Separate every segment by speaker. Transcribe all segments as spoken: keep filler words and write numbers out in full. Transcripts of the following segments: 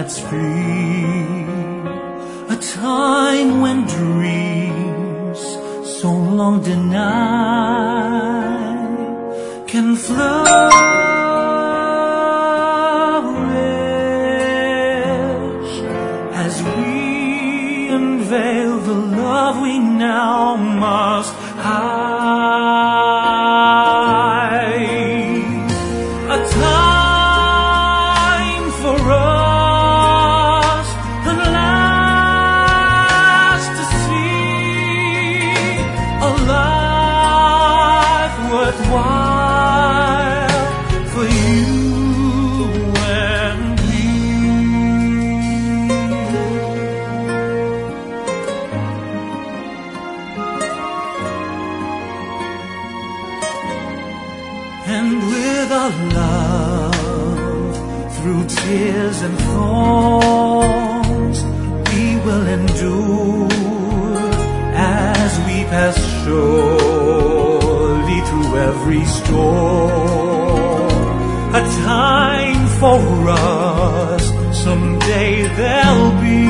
Speaker 1: that's free, a time when dreams so long denied can flourish as we unveil the love we now must hide. A time for us at last to see a life worthwhile for you and me. And with our love, through tears and thorns, we will endure as we pass surely through every storm. A time for us, someday there'll be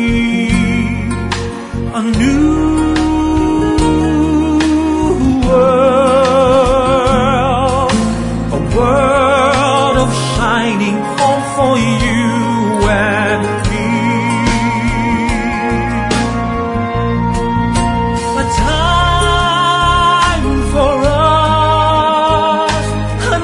Speaker 1: a new world, a world of shining hope for you and me. A time for us at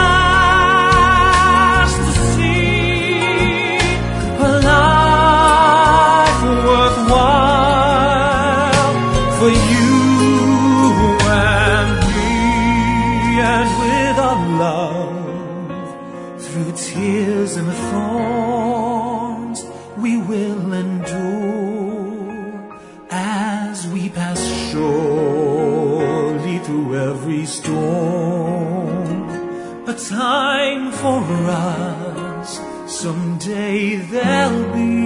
Speaker 1: last to see a life worthwhile for you and me. And with our love, through tears and thorns, we will endure as we pass surely through every storm. A time for us, someday there'll be